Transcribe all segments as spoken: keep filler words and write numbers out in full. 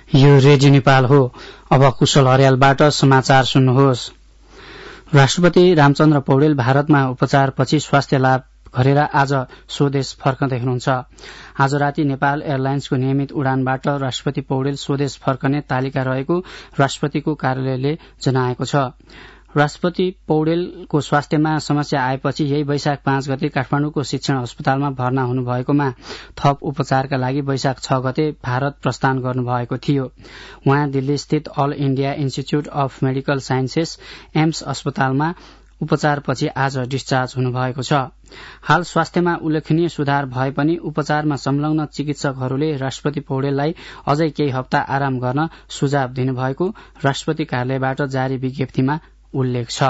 यो रेडियो नेपाल हो। अब कुशल हरियालबाट समाचार सुन्नुहोस्। राष्ट्रपति रामचन्द्र पौडेल भारतमा उपचारपछि स्वास्थ्य लाभ गरेर आज स्वदेश फर्कँदै हुनुहुन्छ। आज राति नेपाल एयरलाइन्सको नियमित उडानबाट राष्ट्रपति पौडेल स्वदेश फर्कने तालिका रहेको राष्ट्रपतिको कार्यालयले जनाएको छ। राष्ट्रपति पौडेलको स्वास्थ्यमा समस्या आएपछि यही वैशाख पाँच गते काठमाडौँको शिक्षण अस्पतालमा भर्ना हुनुभएकोमा थप उपचारका लागि वैशाख छ गते भारत प्रस्थान गर्नुभएको थियो। उहाँ दिल्ली स्थित all India institute of medical sciences AIIMS अस्पतालमा उपचारपछि आज डिस्चार्ज हुनुभएको छ। हाल स्वास्थ्यमा उल्लेखनीय सुधार भए पनि उपचारमा संलग्न चिकित्सकहरूले राष्ट्रपति पौडेललाई अझै केही हप्ता आराम गर्न सुझाव दिनुभएको राष्ट्रपति कार्यालयबाट जारी विज्ञप्तिमा उल्लेख छ।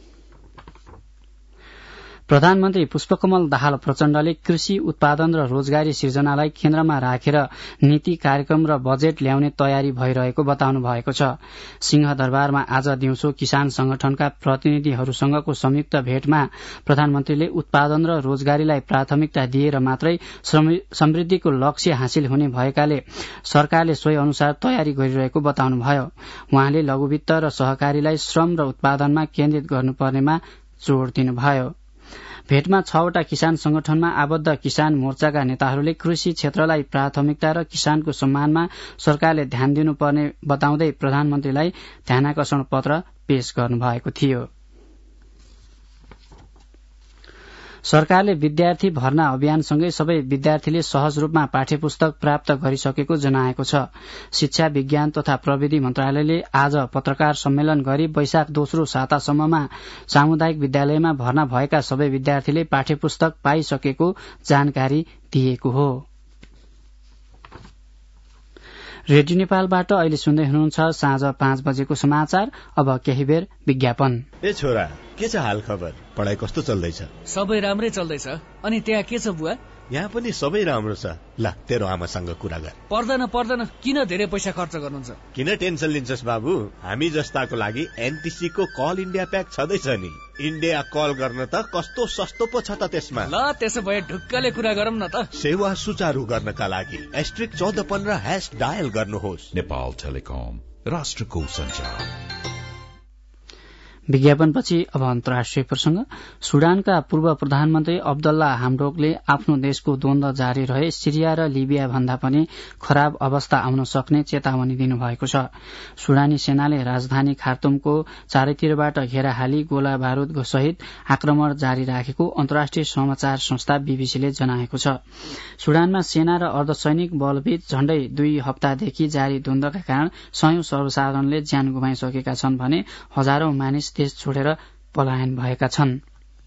प्रधानमन्त्री पुष्पकमल दाहाल प्रचण्डले कृषि उत्पादन र रोजगारी सिर्जनालाई केन्द्रमा राखेर नीति कार्यक्रम र बजेट ल्याउने तयारी भइरहेको बताउनु भएको छ। सिंहदरबारमा आज दिउँसो किसान संगठनका प्रतिनिधिहरूसँगको संयुक्त भेटमा प्रधानमन्त्रीले उत्पादन र रोजगारीलाई प्राथमिकता दिएर मात्रै समृद्धिको लक्ष्य हासिल हुने भएकाले सरकारले सोही अनुसार तयारी गरिरहेको बताउनुभयो। उहाँले लघुवित्त र सहकारीलाई श्रम र उत्पादनमा केन्द्रित गर्नुपर्नेमा जोड़ दिनुभयो। भेटमा छवटा किसान संगठनमा आबद्ध किसान मोर्चाका नेताहरूले कृषि क्षेत्रलाई प्राथमिकता र किसानको सम्मानमा सरकारले ध्यान दिनुपर्ने बताउँदै प्रधानमन्त्रीलाई ध्यानाकर्षण पत्र पेश गर्नुभएको थियो। सरकारले विद्यार्थी भर्ना अभियानसँगै सबै विद्यार्थीले सहज रूपमा पाठ्यपुस्तक प्राप्त गरिसकेको जनाएको छ। शिक्षा विज्ञान तथा प्रविधि मन्त्रालयले आज पत्रकार सम्मेलन गरी वैशाख दोस्रो सातासम्ममा सामुदायिक विद्यालयमा भर्ना भएका सबै विद्यार्थीले पाठ्यपुस्तक पाइसकेको जानकारी दिएको हो। रेडियो नेपालबाट अहिले सुन्दै हुनुहुन्छ साँझ पाँच बजेको समाचार। अब केही बेर विज्ञापन। ए छोरा, के छ हाल खबर? पढाइ कस्तो चल्दैछ? सबै राम्रै चल्दैछ। अनि त्यहाँ के छ बुवा? यहाँ पनि सबै राम्रो छ। ल तेरो आमासँग कुरा गर। पर्दैन पर्दैन, किन धेरै पैसा खर्च गर्नुहुन्छ? किन टेन्सन लिन्छस् बाबु? हामी जस्ताको लागि एनटीसी को कल इन्डिया प्याक छँदैछ नि। इन्डिया कल गर्न त कस्तो सस्तो पो छ त त्यसमा। ल त्यसो भए ढुक्कले कुरा गरौँ न त। सेवा सुचारू गर्नका लागि एस्ट्रिक चौध पन्ध्र ह्याश डायल गर्नुहोस्। नेपाल टेलिकम, राष्ट्रको सञ्चार। विज्ञापनपछि अब अन्तर्राष्ट्रिय प्रसंग। सुडानका पूर्व प्रधानमन्त्री अब्दुल्ला हामडोकले आफ्नो देशको द्वन्द्व जारी रहे सिरिया र लिबिया भन्दा पनि खराब अवस्था आउन सक्ने चेतावनी दिनुभएको छ। सुडानी सेनाले राजधानी खार्तुमको चारैतिरबाट घेराहाली गोला बारूद सहित आक्रमण जारी राखेको अन्तर्राष्ट्रिय समाचार संस्था बीबीसीले जनाएको छ। सुडानमा सेना र अर्धसैनिक बलबीच झण्डै दुई हप्तादेखि जारी द्वन्द्वका कारण सयौं सर्वसाधारणले ज्यान गुमाइसकेका छन् भने हजारौं मानिस देश छोडेर पलायन भएका छन्।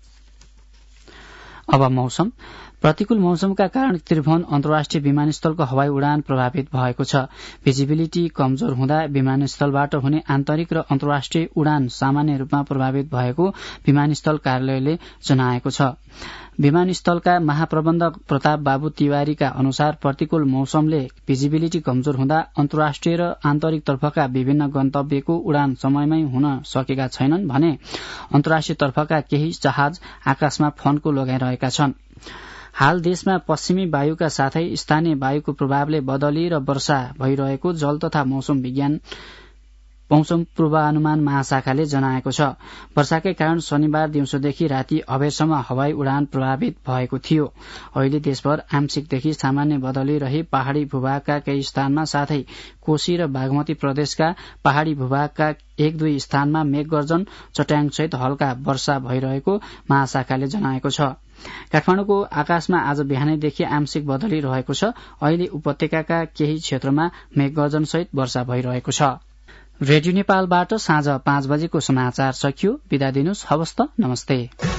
अब मौसम। प्रतिकूल मौसमका कारण त्रिभुवन अन्तर्राष्ट्रिय विमानस्थलको हवाई उडान प्रभावित भएको छ। भिजिबिलिटी कमजोर हुँदा विमानस्थलबाट हुने आन्तरिक र अन्तर्राष्ट्रिय उडान सामान्य रूपमा प्रभावित भएको विमानस्थल कार्यालयले जनाएको छ। विमानस्थलका महाप्रबन्धक प्रताप बाबु तिवारीका अनुसार प्रतिकूल मौसमले भिजिबिलिटी कमजोर हुँदा अन्तर्राष्ट्रिय र आन्तरिक तर्फका विभिन्न गन्तव्यको उडान समयमै हुन सकेका छैनन् भने अन्तर्राष्ट्रिय तर्फका केही जहाज आकाशमा फन्को लगाइरहेका छन्। हाल देशमा पश्चिमी वायुका साथै स्थानीय वायुको प्रभावले बदली र वर्षा भइरहेको जल तथा मौसम विज्ञान मौसम पूर्वानुमान महाशाखाले जनाएको छ। वर्षाकै कारण शनिबार दिउँसोदेखि राति अबेरसम्म हवाई उडान प्रभावित भएको थियो। अहिले देशभर आंशिकदेखि सामान्य बदली रही पहाड़ी भूभागका केही स्थानमा साथै कोशी र बागमती प्रदेशका पहाड़ी भूभागका एक दुई स्थानमा मेघगर्जन चट्याङसहित हल्का वर्षा भइरहेको महाशाखाले जनाएको छ। काठमाडौँको आकाशमा आज बिहानैदेखि आंशिक बदली रहेको छ। अहिले उपत्यकाका केही क्षेत्रमा मेघगर्जन सहित वर्षा भइरहेको छ। रेडियो नेपालबाट साँझ पाँच बजेको समाचार सकियो। बिदा दिनुस्। हवस् त, नमस्ते।